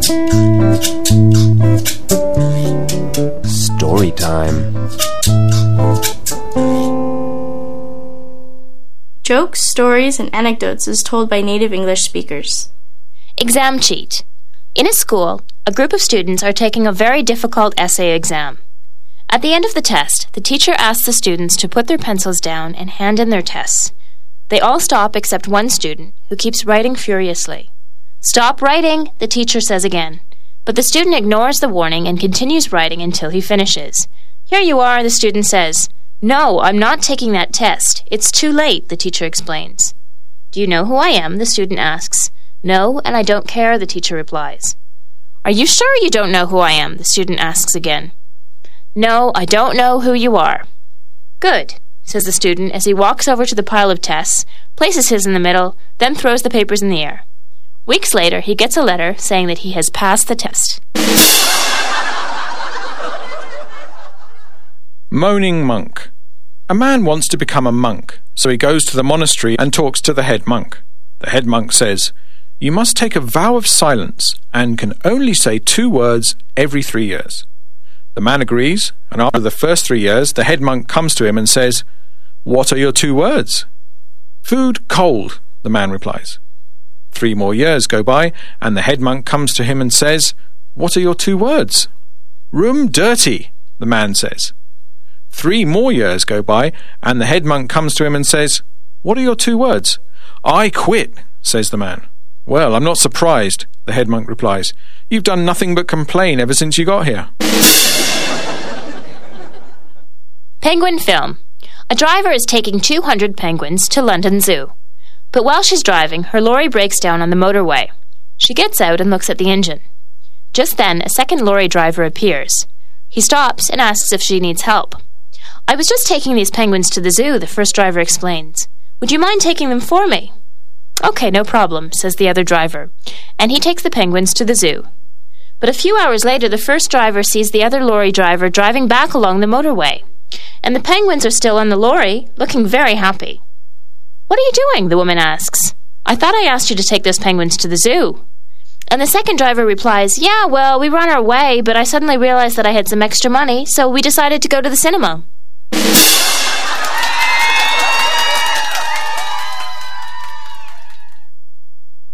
Story time. Jokes, stories, and anecdotes is told by native English speakers. Exam cheat. In a school, a group of students are taking a very difficult essay exam. At the end of the test, the teacher asks the students to put their pencils down and hand in their tests. They all stop except one student, who keeps writing furiously. "Stop writing," the teacher says again. But the student ignores the warning and continues writing until he finishes. "Here you are," the student says. "No, I'm not taking that test. It's too late," the teacher explains. "Do you know who I am?" the student asks. "No, and I don't care," the teacher replies. "Are you sure you don't know who I am?" the student asks again. "No, I don't know who you are." "Good," says the student as he walks over to the pile of tests, places his in the middle, then throws the papers in the air. Weeks later, he gets a letter saying that he has passed the test. Moaning monk. A man wants to become a monk, so he goes to the monastery and talks to the head monk. The head monk says, "You must take a vow of silence and can only say 2 words every 3 years." The man agrees, and after the first 3 years, the head monk comes to him and says, "What are your 2 words?" "Food cold," the man replies. 3 more years go by, and the head monk comes to him and says, "What are your 2 words?" "Room dirty," the man says. 3 more years go by, and the head monk comes to him and says, "What are your 2 words?" "I quit," says the man. "Well, I'm not surprised," the head monk replies. "You've done nothing but complain ever since you got here." Penguin film. A driver is taking 200 penguins to London Zoo. But while she's driving, her lorry breaks down on the motorway. She gets out and looks at the engine. Just then, a second lorry driver appears. He stops and asks if she needs help. "I was just taking these penguins to the zoo," the first driver explains. "Would you mind taking them for me?" "Okay, no problem," says the other driver, and he takes the penguins to the zoo. But a few hours later, the first driver sees the other lorry driver driving back along the motorway. And the penguins are still on the lorry, looking very happy. "What are you doing?" the woman asks. "I thought I asked you to take those penguins to the zoo." And the second driver replies, "Yeah, well, we were on our way, but I suddenly realized that I had some extra money, so we decided to go to the cinema."